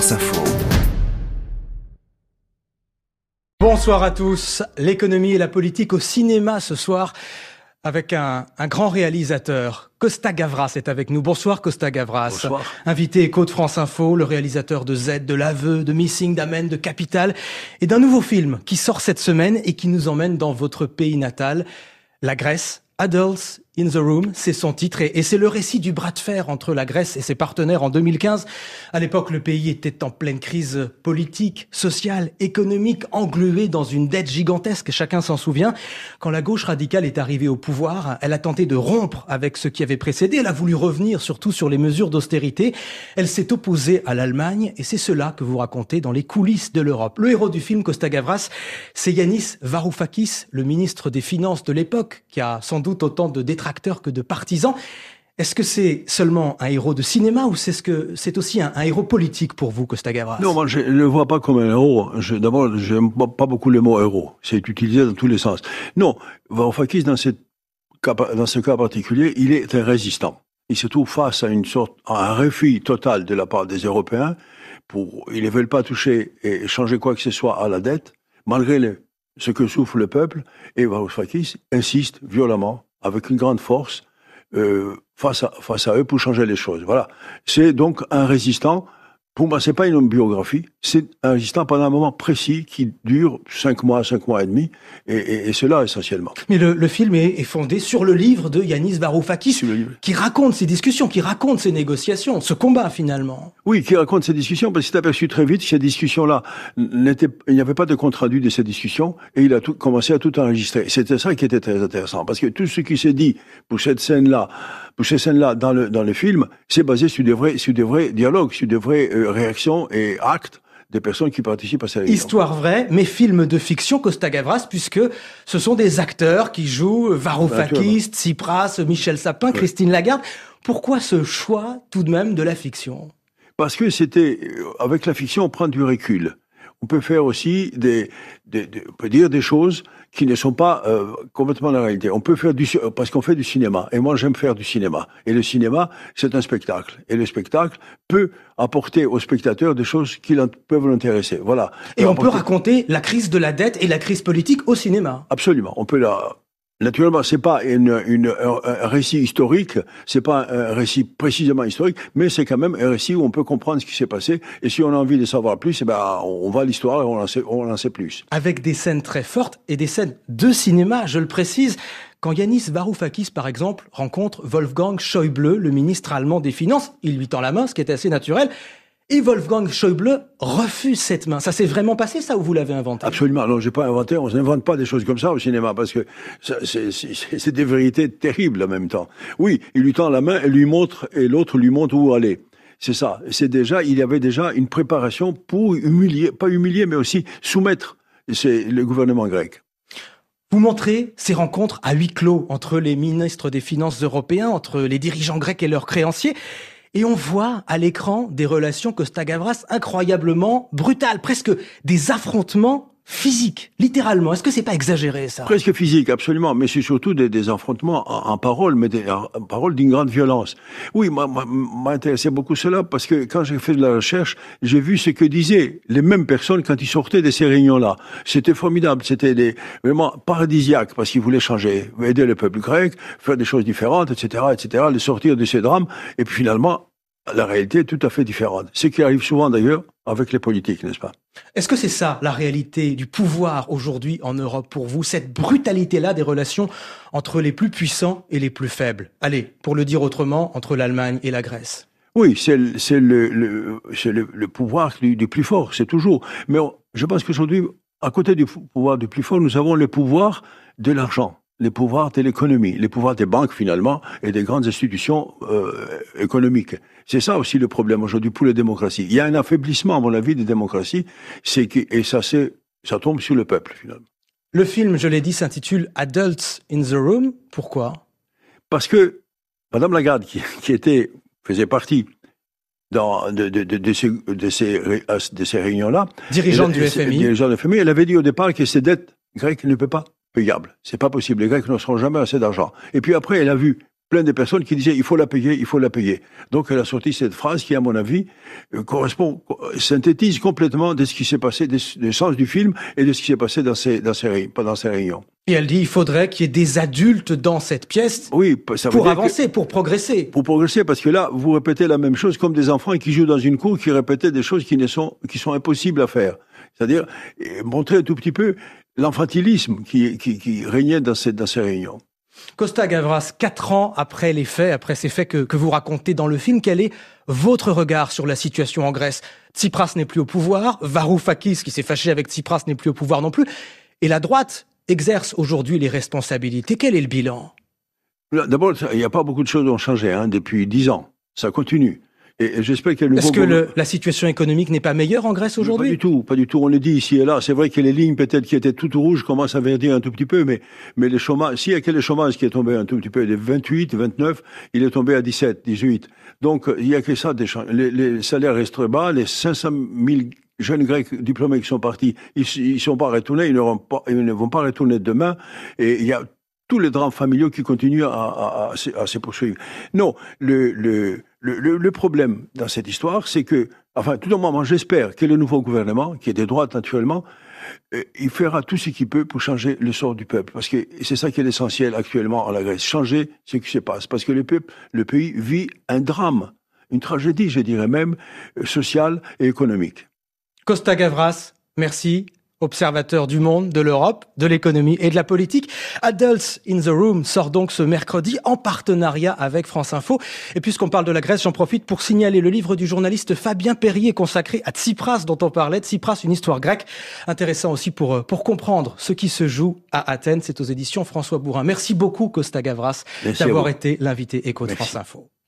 France Info. Bonsoir à tous. L'économie et la politique au cinéma ce soir avec un grand réalisateur. Costa Gavras est avec nous. Bonsoir Costa Gavras. Bonsoir. Invité écho de France Info, le réalisateur de Z, de L'Aveu, de Missing, d'Amen, de Capital et d'un nouveau film qui sort cette semaine et qui nous emmène dans votre pays natal, la Grèce. Adults in the Room, c'est son titre et c'est le récit du bras de fer entre la Grèce et ses partenaires en 2015. À l'époque, le pays était en pleine crise politique, sociale, économique, englué dans une dette gigantesque, chacun s'en souvient. Quand la gauche radicale est arrivée au pouvoir, elle a tenté de rompre avec ce qui avait précédé, elle a voulu revenir surtout sur les mesures d'austérité. Elle s'est opposée à l'Allemagne et c'est cela que vous racontez dans les coulisses de l'Europe. Le héros du film, Costa Gavras, c'est Yanis Varoufakis, le ministre des Finances de l'époque, qui a sans doute autant de détracteurs que de partisans. Est-ce que c'est seulement un héros de cinéma ou c'est aussi un héros politique pour vous, Costa Gavras? Non, moi je ne le vois pas comme un héros. D'abord, je n'aime pas beaucoup le mot héros. C'est utilisé dans tous les sens. Non, Varoufakis, dans ce cas particulier, il est un résistant. Il se trouve face à un refus total de la part des Européens. Ils ne veulent pas toucher et changer quoi que ce soit à la dette, malgré ce que souffre le peuple. Et Varoufakis insiste violemment, avec une grande force, face à eux pour changer les choses. Voilà. C'est donc un résistant. Pour moi, c'est pas une biographie. C'est un résistant pendant un moment précis qui dure 5 mois et demi. Et c'est là, essentiellement. Mais le film est fondé sur le livre de Yanis Varoufakis, qui raconte ces discussions, qui raconte ces négociations, ce combat, finalement. Oui, qui raconte ces discussions, parce qu'il s'est aperçu très vite que ces discussions-là, il n'y avait pas de compte-rendu de ces discussions, et il a commencé à tout enregistrer. C'était ça qui était très intéressant, parce que tout ce qui s'est dit pour cette scène-là, dans le film, c'est basé sur des vrais dialogues, sur des vraies réactions et actes des personnes qui participent à ces réunions. Histoire vraie, mais film de fiction, Costa Gavras, puisque ce sont des acteurs qui jouent Varoufakis, Tsipras, Michel Sapin, oui. Christine Lagarde. Pourquoi ce choix, tout de même, de la fiction? Parce que avec la fiction, on prend du recul. On peut faire aussi on peut dire des choses qui ne sont pas complètement la réalité. On peut faire parce qu'on fait du cinéma. Et moi, j'aime faire du cinéma. Et le cinéma, c'est un spectacle. Et le spectacle peut apporter aux spectateurs des choses qui peuvent l'intéresser. Voilà. Et on peut raconter la crise de la dette et la crise politique au cinéma. Absolument. On peut Naturellement, c'est pas un récit historique, c'est pas un récit précisément historique, mais c'est quand même un récit où on peut comprendre ce qui s'est passé. Et si on a envie de savoir plus, on va à l'histoire et on en sait plus. Avec des scènes très fortes et des scènes de cinéma, je le précise. Quand Yanis Varoufakis, par exemple, rencontre Wolfgang Schäuble, le ministre allemand des Finances, il lui tend la main, ce qui est assez naturel. Et Wolfgang Schäuble refuse cette main. Ça s'est vraiment passé, ça, ou vous l'avez inventé? Absolument. Non, j'ai pas inventé. On n'invente pas des choses comme ça au cinéma, parce que c'est des vérités terribles en même temps. Oui, il lui tend la main et l'autre lui montre où aller. C'est ça. Il y avait déjà une préparation pour pas humilier, mais aussi soumettre le gouvernement grec. Vous montrez ces rencontres à huis clos entre les ministres des Finances européens, entre les dirigeants grecs et leurs créanciers. Et on voit à l'écran des relations Costa Gavras incroyablement brutales, presque des affrontements physiques, littéralement. Est-ce que c'est pas exagéré, ça? Presque physique, absolument, mais c'est surtout des affrontements en parole, mais en parole d'une grande violence. Oui, m'a intéressé beaucoup cela, parce que quand j'ai fait de la recherche, j'ai vu ce que disaient les mêmes personnes quand ils sortaient de ces réunions-là. C'était formidable, c'était vraiment paradisiaque, parce qu'ils voulaient changer, aider le peuple grec, faire des choses différentes, etc., les sortir de ces drames, et puis finalement, la réalité est tout à fait différente. Ce qui arrive souvent d'ailleurs avec les politiques, n'est-ce pas? Est-ce que c'est ça, la réalité du pouvoir aujourd'hui en Europe pour vous, cette brutalité-là des relations entre les plus puissants et les plus faibles? Allez, pour le dire autrement, entre l'Allemagne et la Grèce. Oui, c'est le pouvoir du plus fort, c'est toujours. Mais je pense qu'aujourd'hui, à côté du pouvoir du plus fort, nous avons le pouvoir de l'argent. Les pouvoirs de l'économie, les pouvoirs des banques finalement et des grandes institutions économiques. C'est ça aussi le problème aujourd'hui pour les démocraties. Il y a un affaiblissement, à mon avis, des démocraties, ça tombe sur le peuple finalement. Le film, je l'ai dit, s'intitule Adults in the Room. Pourquoi? Parce que Madame Lagarde, qui faisait partie de ces réunions-là, dirigeante du FMI, elle avait dit au départ que ces dettes grecques ne peuvent pas payables. C'est pas possible. Les Grecs ne seront jamais assez d'argent. Et puis après, elle a vu plein de personnes qui disaient il faut la payer, il faut la payer. Donc elle a sorti cette phrase qui, à mon avis, synthétise complètement de ce qui s'est passé, du sens du film et de ce qui s'est passé pendant ces réunions. Et elle dit il faudrait qu'il y ait des adultes dans cette pièce pour avancer, pour progresser. Pour progresser, parce que là, vous répétez la même chose comme des enfants qui jouent dans une cour, qui répétaient des choses qui sont impossibles à faire. C'est-à-dire montrer un tout petit peu l'enfantilisme qui régnait dans ces réunions. Costa Gavras, 4 ans après les faits, après ces faits que vous racontez dans le film, quel est votre regard sur la situation en Grèce? Tsipras n'est plus au pouvoir, Varoufakis, qui s'est fâché avec Tsipras, n'est plus au pouvoir non plus, et la droite exerce aujourd'hui les responsabilités. Quel est le bilan? D'abord, il n'y a pas beaucoup de choses qui ont changé depuis 10 ans. Ça continue. Et j'espère que Est-ce que la situation économique n'est pas meilleure en Grèce aujourd'hui? Pas du tout. On le dit ici et là. C'est vrai que les lignes peut-être qui étaient toutes rouges commencent à verdir un tout petit peu, mais le chômage, s'il y a que le chômage qui est tombé un tout petit peu de 28, 29, il est tombé à 17, 18. Donc il y a que ça des changements. Les salaires restent très bas. Les 500 000 jeunes Grecs diplômés qui sont partis, ils sont pas retournés, ils ne vont pas retourner demain. Et il y a tous les drames familiaux qui continuent à se poursuivre. Non, le problème dans cette histoire, c'est que, tout au moment, j'espère que le nouveau gouvernement, qui est de droite naturellement, il fera tout ce qu'il peut pour changer le sort du peuple. Parce que c'est ça qui est l'essentiel actuellement en la Grèce. Changer ce qui se passe. Parce que le pays vit un drame, une tragédie, je dirais même, sociale et économique. Costa Gavras, merci. Observateur du monde, de l'Europe, de l'économie et de la politique. Adults in the Room sort donc ce mercredi en partenariat avec France Info. Et puisqu'on parle de la Grèce, j'en profite pour signaler le livre du journaliste Fabien Perrier consacré à Tsipras dont on parlait. Tsipras, une histoire grecque. Intéressant aussi pour comprendre ce qui se joue à Athènes. C'est aux éditions François Bourin. Merci beaucoup Costa Gavras d'avoir été l'invité Écho de France Info.